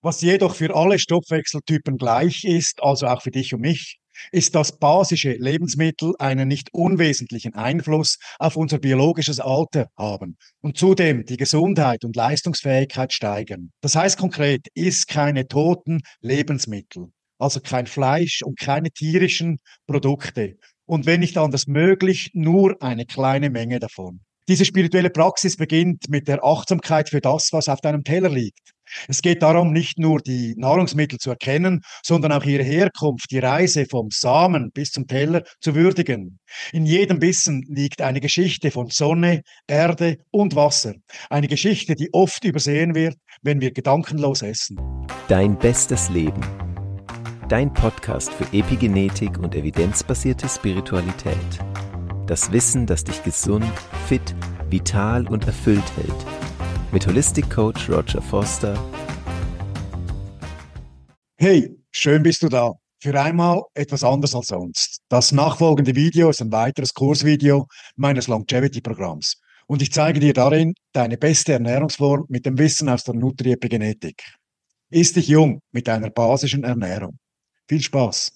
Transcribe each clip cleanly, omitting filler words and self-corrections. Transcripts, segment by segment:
Was jedoch für alle Stoffwechseltypen gleich ist, also auch für dich und mich, ist, dass basische Lebensmittel einen nicht unwesentlichen Einfluss auf unser biologisches Alter haben und zudem die Gesundheit und Leistungsfähigkeit steigern. Das heißt konkret, iss keine toten Lebensmittel, also kein Fleisch und keine tierischen Produkte. Und wenn nicht anders möglich, nur eine kleine Menge davon. Diese spirituelle Praxis beginnt mit der Achtsamkeit für das, was auf deinem Teller liegt. Es geht darum, nicht nur die Nahrungsmittel zu erkennen, sondern auch ihre Herkunft, die Reise vom Samen bis zum Teller zu würdigen. In jedem Bissen liegt eine Geschichte von Sonne, Erde und Wasser. Eine Geschichte, die oft übersehen wird, wenn wir gedankenlos essen. Dein bestes Leben. Dein Podcast für Epigenetik und evidenzbasierte Spiritualität. Das Wissen, das dich gesund, fit, vital und erfüllt hält. Mit Holistic Coach Roger Foster. Hey, schön bist du da. Für einmal etwas anders als sonst. Das nachfolgende Video ist ein weiteres Kursvideo meines Longevity-Programms. Und ich zeige dir darin deine beste Ernährungsform mit dem Wissen aus der Nutri-Epigenetik. Iss dich jung mit einer basischen Ernährung. Viel Spaß!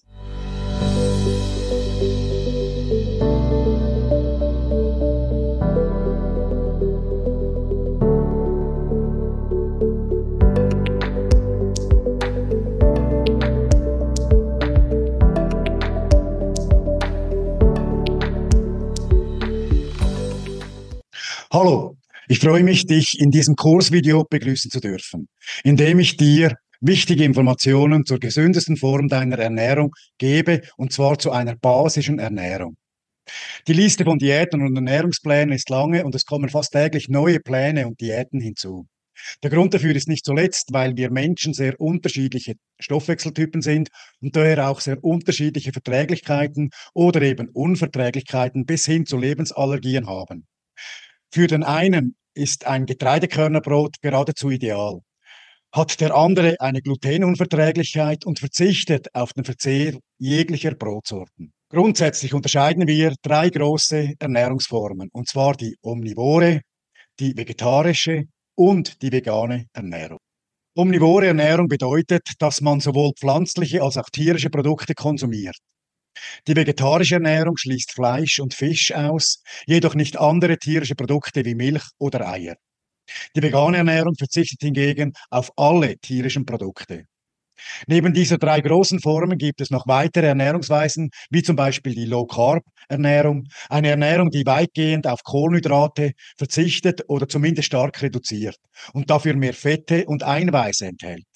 Hallo, ich freue mich, dich in diesem Kursvideo begrüßen zu dürfen, in dem ich dir wichtige Informationen zur gesündesten Form deiner Ernährung gebe, und zwar zu einer basischen Ernährung. Die Liste von Diäten und Ernährungsplänen ist lange und es kommen fast täglich neue Pläne und Diäten hinzu. Der Grund dafür ist nicht zuletzt, weil wir Menschen sehr unterschiedliche Stoffwechseltypen sind und daher auch sehr unterschiedliche Verträglichkeiten oder eben Unverträglichkeiten bis hin zu Lebensallergien haben. Für den einen ist ein Getreidekörnerbrot geradezu ideal. Hat der andere eine Glutenunverträglichkeit und verzichtet auf den Verzehr jeglicher Brotsorten. Grundsätzlich unterscheiden wir drei große Ernährungsformen, und zwar die omnivore, die vegetarische und die vegane Ernährung. Omnivore Ernährung bedeutet, dass man sowohl pflanzliche als auch tierische Produkte konsumiert. Die vegetarische Ernährung schließt Fleisch und Fisch aus, jedoch nicht andere tierische Produkte wie Milch oder Eier. Die vegane Ernährung verzichtet hingegen auf alle tierischen Produkte. Neben dieser drei großen Formen gibt es noch weitere Ernährungsweisen, wie zum Beispiel die Low-Carb-Ernährung, eine Ernährung, die weitgehend auf Kohlenhydrate verzichtet oder zumindest stark reduziert und dafür mehr Fette und Eiweiße enthält.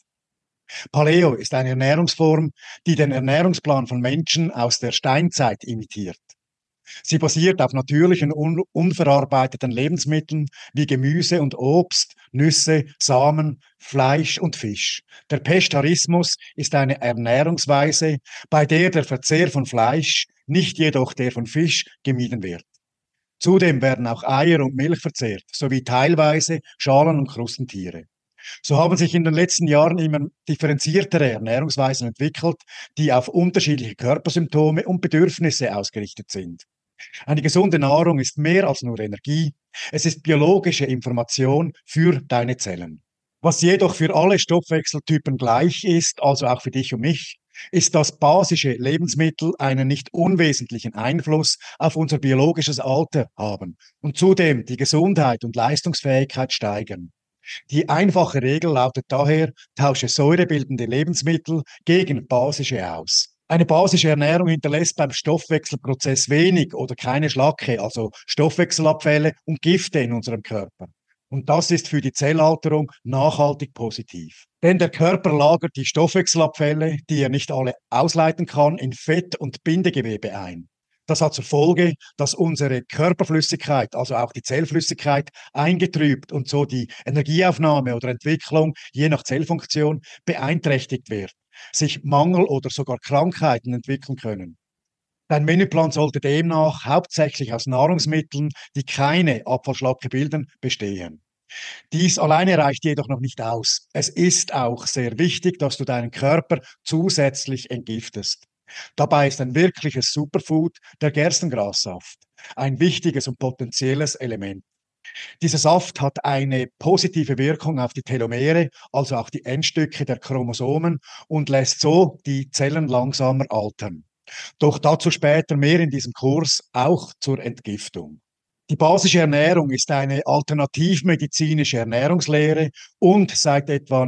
Paleo ist eine Ernährungsform, die den Ernährungsplan von Menschen aus der Steinzeit imitiert. Sie basiert auf natürlichen, unverarbeiteten Lebensmitteln wie Gemüse und Obst, Nüsse, Samen, Fleisch und Fisch. Der Peshtarismus ist eine Ernährungsweise, bei der der Verzehr von Fleisch, nicht jedoch der von Fisch, gemieden wird. Zudem werden auch Eier und Milch verzehrt, sowie teilweise Schalen- und Krustentiere. So haben sich in den letzten Jahren immer differenziertere Ernährungsweisen entwickelt, die auf unterschiedliche Körpersymptome und Bedürfnisse ausgerichtet sind. Eine gesunde Nahrung ist mehr als nur Energie. Es ist biologische Information für deine Zellen. Was jedoch für alle Stoffwechseltypen gleich ist, also auch für dich und mich, ist, dass basische Lebensmittel einen nicht unwesentlichen Einfluss auf unser biologisches Alter haben und zudem die Gesundheit und Leistungsfähigkeit steigern. Die einfache Regel lautet daher, tausche säurebildende Lebensmittel gegen basische aus. Eine basische Ernährung hinterlässt beim Stoffwechselprozess wenig oder keine Schlacke, also Stoffwechselabfälle und Gifte in unserem Körper. Und das ist für die Zellalterung nachhaltig positiv. Denn der Körper lagert die Stoffwechselabfälle, die er nicht alle ausleiten kann, in Fett- und Bindegewebe ein. Das hat zur Folge, dass unsere Körperflüssigkeit, also auch die Zellflüssigkeit, eingetrübt und so die Energieaufnahme oder Entwicklung je nach Zellfunktion beeinträchtigt wird, sich Mangel oder sogar Krankheiten entwickeln können. Dein Menüplan sollte demnach hauptsächlich aus Nahrungsmitteln, die keine Abfallschlacke bilden, bestehen. Dies alleine reicht jedoch noch nicht aus. Es ist auch sehr wichtig, dass du deinen Körper zusätzlich entgiftest. Dabei ist ein wirkliches Superfood der Gerstengrassaft ein wichtiges und potenzielles Element. Dieser Saft hat eine positive Wirkung auf die Telomere, also auch die Endstücke der Chromosomen, und lässt so die Zellen langsamer altern. Doch dazu später mehr in diesem Kurs, auch zur Entgiftung. Die basische Ernährung ist eine alternativmedizinische Ernährungslehre und seit etwa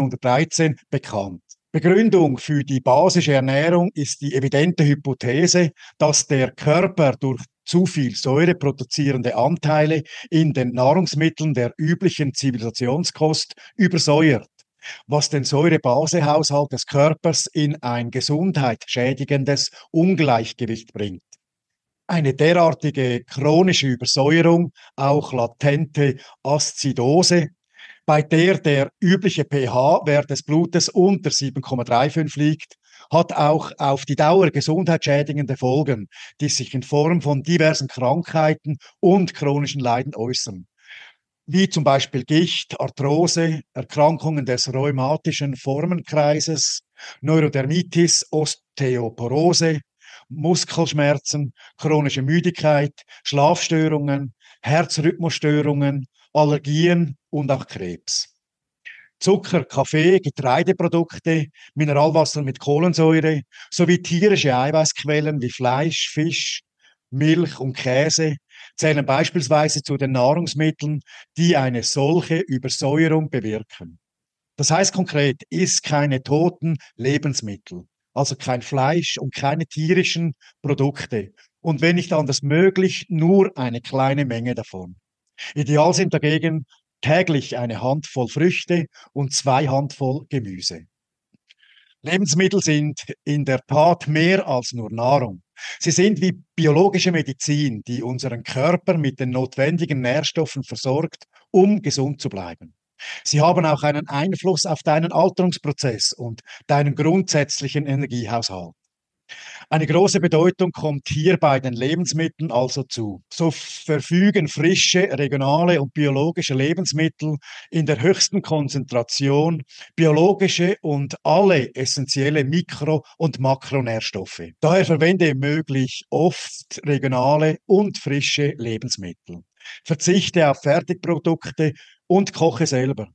1913 bekannt. Begründung für die basische Ernährung ist die evidente Hypothese, dass der Körper durch zu viel Säure produzierende Anteile in den Nahrungsmitteln der üblichen Zivilisationskost übersäuert, was den Säure-Base-Haushalt des Körpers in ein gesundheitsschädigendes Ungleichgewicht bringt. Eine derartige chronische Übersäuerung, auch latente Aszidose, bei der der übliche pH-Wert des Blutes unter 7,35 liegt, hat auch auf die Dauer gesundheitsschädigende Folgen, die sich in Form von diversen Krankheiten und chronischen Leiden äußern, wie zum Beispiel Gicht, Arthrose, Erkrankungen des rheumatischen Formenkreises, Neurodermitis, Osteoporose, Muskelschmerzen, chronische Müdigkeit, Schlafstörungen, Herzrhythmusstörungen, Allergien und auch Krebs. Zucker, Kaffee, Getreideprodukte, Mineralwasser mit Kohlensäure sowie tierische Eiweißquellen wie Fleisch, Fisch, Milch und Käse zählen beispielsweise zu den Nahrungsmitteln, die eine solche Übersäuerung bewirken. Das heißt konkret, iss keine toten Lebensmittel, also kein Fleisch und keine tierischen Produkte. Und wenn nicht anders möglich, nur eine kleine Menge davon. Ideal sind dagegen täglich eine Handvoll Früchte und 2 Handvoll Gemüse. Lebensmittel sind in der Tat mehr als nur Nahrung. Sie sind wie biologische Medizin, die unseren Körper mit den notwendigen Nährstoffen versorgt, um gesund zu bleiben. Sie haben auch einen Einfluss auf deinen Alterungsprozess und deinen grundsätzlichen Energiehaushalt. Eine große Bedeutung kommt hier bei den Lebensmitteln also zu. So verfügen frische, regionale und biologische Lebensmittel in der höchsten Konzentration biologische und alle essentielle Mikro- und Makronährstoffe. Daher verwende möglichst oft regionale und frische Lebensmittel. Verzichte auf Fertigprodukte und koche selber.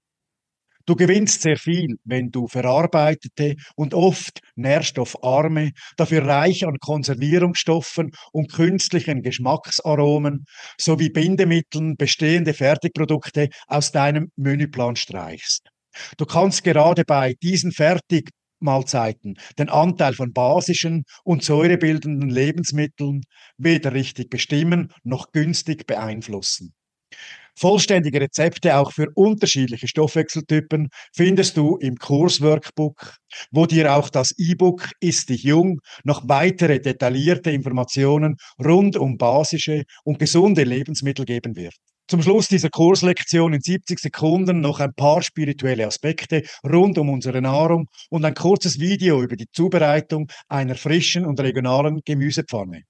Du gewinnst sehr viel, wenn du verarbeitete und oft nährstoffarme, dafür reich an Konservierungsstoffen und künstlichen Geschmacksaromen sowie Bindemitteln bestehende Fertigprodukte aus deinem Menüplan streichst. Du kannst gerade bei diesen Fertigmahlzeiten den Anteil von basischen und säurebildenden Lebensmitteln weder richtig bestimmen noch günstig beeinflussen. Vollständige Rezepte auch für unterschiedliche Stoffwechseltypen findest du im Kursworkbook, wo dir auch das E-Book Iss dich jung noch weitere detaillierte Informationen rund um basische und gesunde Lebensmittel geben wird. Zum Schluss dieser Kurslektion in 70 Sekunden noch ein paar spirituelle Aspekte rund um unsere Nahrung und ein kurzes Video über die Zubereitung einer frischen und regionalen Gemüsepfanne.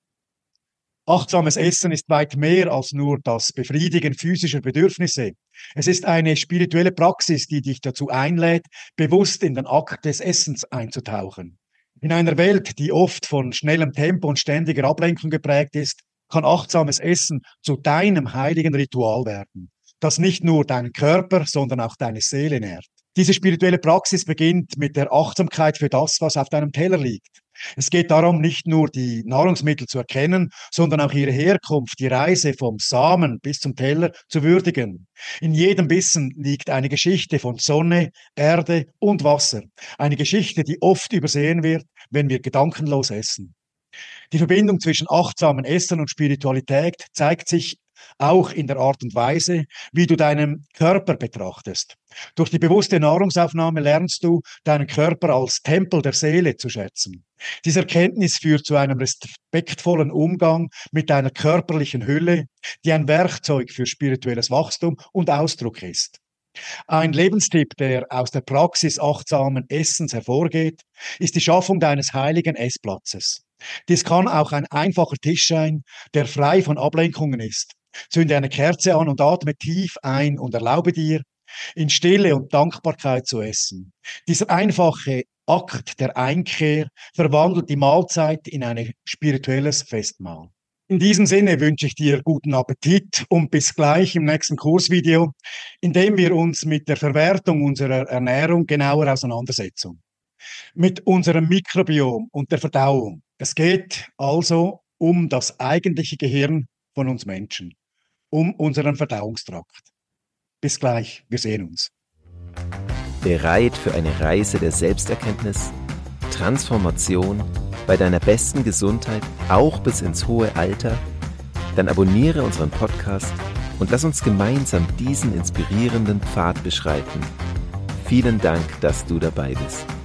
Achtsames Essen ist weit mehr als nur das Befriedigen physischer Bedürfnisse. Es ist eine spirituelle Praxis, die dich dazu einlädt, bewusst in den Akt des Essens einzutauchen. In einer Welt, die oft von schnellem Tempo und ständiger Ablenkung geprägt ist, kann achtsames Essen zu deinem heiligen Ritual werden, das nicht nur deinen Körper, sondern auch deine Seele nährt. Diese spirituelle Praxis beginnt mit der Achtsamkeit für das, was auf deinem Teller liegt. Es geht darum, nicht nur die Nahrungsmittel zu erkennen, sondern auch ihre Herkunft, die Reise vom Samen bis zum Teller zu würdigen. In jedem Bissen liegt eine Geschichte von Sonne, Erde und Wasser. Eine Geschichte, die oft übersehen wird, wenn wir gedankenlos essen. Die Verbindung zwischen achtsamen Essen und Spiritualität zeigt sich auch in der Art und Weise, wie du deinen Körper betrachtest. Durch die bewusste Nahrungsaufnahme lernst du, deinen Körper als Tempel der Seele zu schätzen. Diese Erkenntnis führt zu einem respektvollen Umgang mit deiner körperlichen Hülle, die ein Werkzeug für spirituelles Wachstum und Ausdruck ist. Ein Lebenstipp, der aus der Praxis achtsamen Essens hervorgeht, ist die Schaffung deines heiligen Essplatzes. Dies kann auch ein einfacher Tisch sein, der frei von Ablenkungen ist. Zünde eine Kerze an und atme tief ein und erlaube dir, in Stille und Dankbarkeit zu essen. Dieser einfache Akt der Einkehr verwandelt die Mahlzeit in ein spirituelles Festmahl. In diesem Sinne wünsche ich dir guten Appetit und bis gleich im nächsten Kursvideo, in dem wir uns mit der Verwertung unserer Ernährung genauer auseinandersetzen. Mit unserem Mikrobiom und der Verdauung. Es geht also um das eigentliche Gehirn von uns Menschen, um unseren Verdauungstrakt. Bis gleich, wir sehen uns. Bereit für eine Reise der Selbsterkenntnis, Transformation, bei deiner besten Gesundheit, auch bis ins hohe Alter? Dann abonniere unseren Podcast und lass uns gemeinsam diesen inspirierenden Pfad beschreiten. Vielen Dank, dass du dabei bist.